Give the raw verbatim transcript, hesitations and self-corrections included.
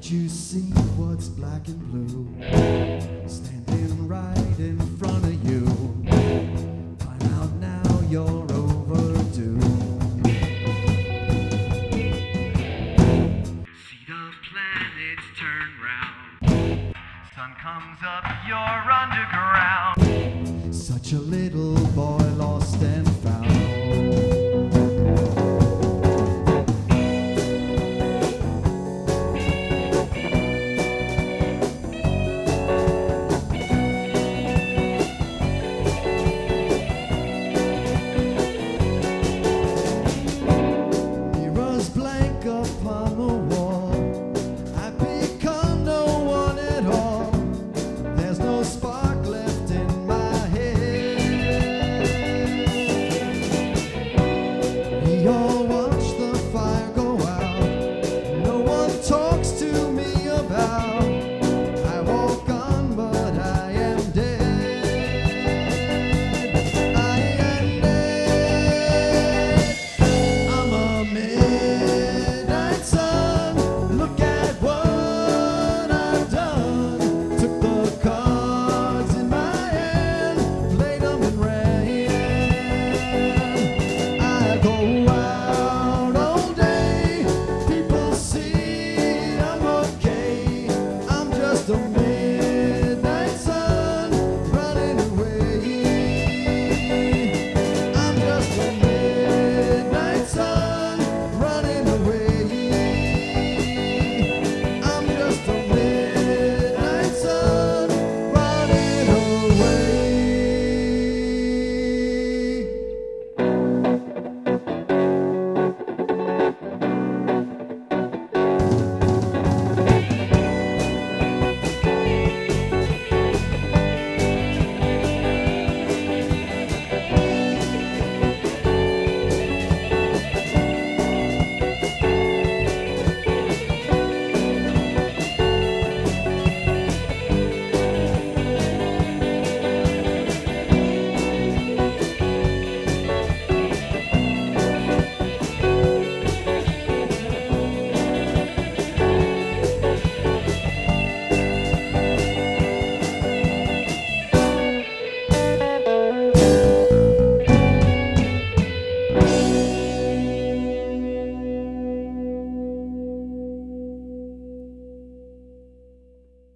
you see what's black and blue standing right in front of you? Time out now, you're overdue. See the planets turn round, sun comes up, you're underground. Such a little boy lost and found. Upon the wall, I've become no one at all. There's no spark left in my head. We all watch the fire go out. No one talks to